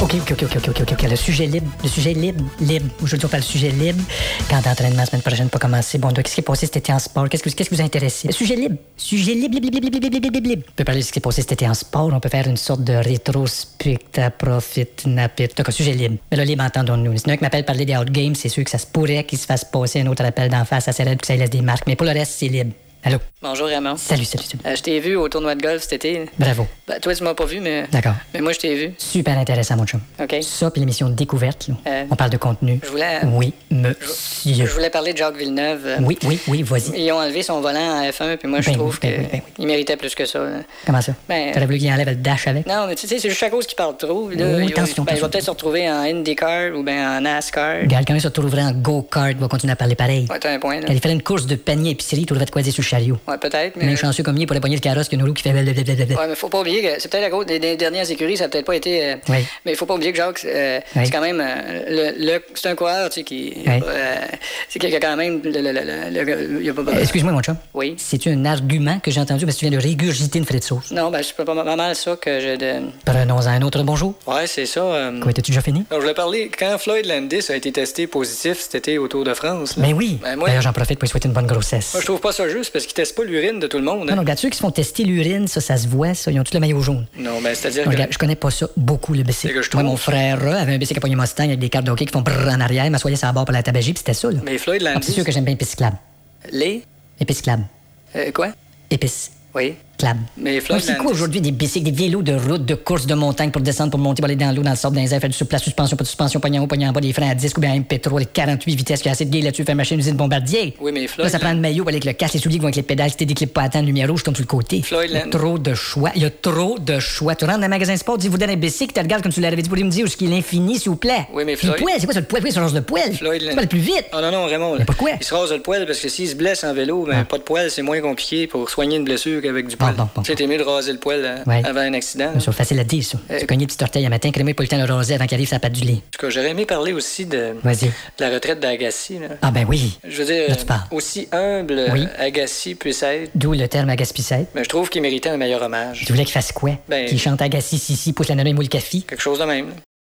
OK. Le sujet libre. Aujourd'hui, on parle du sujet libre. Quand d'entraînement, la semaine prochaine, pas commencer. Bon, donc, qu'est-ce qui est passé cet été en sport? Qu'est-ce que vous a intéressé? Sujet libre. On peut parler de ce qui est passé cet été en sport. On peut faire une sorte de rétrospectaprofit-napit. En tout cas, sujet libre. Mais là, libre, entendons-nous. Sinon, qui m'appelle parler des outgames, c'est sûr que ça se pourrait qu'il se fasse passer un autre appel d'en face à Célèbre que ça laisse des marques. Mais pour le reste, c'est libre. Allô? Bonjour, Raymond. Salut. Je t'ai vu au tournoi de golf cet été. Bravo. Ben, toi, tu m'as pas vu, mais... D'accord. Mais moi, je t'ai vu. Super intéressant, mon chum. OK. Ça, puis l'émission Découverte, là. On parle de contenu. Je voulais... Oui, monsieur. Je voulais parler de Jacques Villeneuve. Oui, vas-y. Ils ont enlevé son volant en F1, puis moi, je trouve qu'il méritait plus que ça. Comment ça? Ben... T'aurais voulu qu'il enlève le dash avec? Non, mais tu sais, c'est juste à cause qu'il parle trop. Là, il va peut-être se retrouver en IndyCar ou bien en NASCAR. Regarde, quand il se retrouverait en go-kart, il va continuer à parler pareil. Ouais, t'as un point, là. Quand il ferait une course de panier épicerie, il trouverait de quoi dire sur le chariot. Ouais, peut-être, mais... Un chanceux comme il pourrait pogner le carrosse qui a une roue qui fait... Ouais, mais faut pas oublier que c'est peut-être à cause des dernières écuries, ça a peut-être pas été... Oui. Mais il faut pas oublier que Jacques, c'est quand même... c'est un coureur, tu sais, qui... c'est qu'il y a quand même... Excuse-moi, mon chum. Oui? C'est-tu un argument que j'ai entendu parce que tu viens de régurgiter une frite sauce? Non, ben, c'est pas mal ça que j'ai de... Prenons un autre bonjour. Ouais, c'est ça. Quoi, t'as-tu déjà fini? Alors, je voulais parler, quand Floyd Landis a été testé positif cet été au Tour de France. Là. Mais oui. Ben, moi, d'ailleurs, j'en profite pour lui souhaiter une bonne grossesse. Moi, je trouve pas ça juste parce qu'il teste pas l'urine de tout le monde. Hein. Non, regarde, ceux qui se font tester l'urine, ça se voit, ça. Ils ont tout le maillot jaune. Non, ben, c'est-à-dire Regarde, je connais pas ça beaucoup, le bicycle. Moi, mon frère avait un bicycle à poignée Mustang avec des cartes de hockey qui font brrr en arrière, m'assoyait sur la barre pour la tabagie, puis c'était ça, là. Mais Floyd Landis... c'est sûr que j'aime bien épicyclable. Les? Épicyclable. Quoi? Épice. Oui. Club. Mais Floyd c'est quoi aujourd'hui des bicycles, des vélos de route, de course, de montagne pour descendre, pour monter, pour aller dans l'eau, dans le sable, dans les airs, faire du souple, la suspension, pas de suspension, poignant en haut, poignant en bas, des freins à disque ou bien un pétrole, les 48 vitesses, qui a assez de gué là-dessus, faire machine usine bombardier. Oui, mais Floyd... Là, ça prend le maillot, avec le casque, les souliers qui vont avec les pédales, si t'es déclips pas à temps, lumière rouge, tombe sur le côté. Floyd Il y a trop de choix. Il y a trop de choix. Tu rentres dans un magasin sport, dis vous donne un bicycle, tu regardes comme tu l'avais dit, pour me dire où est-ce qu'il est l'infini, s'il vous plaît. Oui, mais Floyd... Le poil, c'est quoi ça, le poil? Oui, c'est le poil. Floyd... Tu vas le plus vite. Oh non, Raymond. Mais pourquoi? Il se rase le poil parce que s'il se blesse en vélo, ben, pas de poil, c'est moins compliqué pour soigner une blessure qu'avec du poil. Bon. Tu sais, t'es mieux de raser le poil avant un accident. C'est facile à dire, ça. Tu cognes les petits orteils à matin, crémer pas le temps de le raser avant qu'il arrive sa patte du lit. En tout cas, j'aurais aimé parler aussi de la retraite d'Agassi. Là. Ah ben oui. Je veux dire, là, tu parles. aussi humble Agassi puisse être. D'où le terme agaspicette. Mais je trouve qu'il méritait un meilleur hommage. Tu voulais qu'il fasse quoi? Qu'il chante Agassi, Sissi, pousse la nana et moule le café? Quelque chose de même.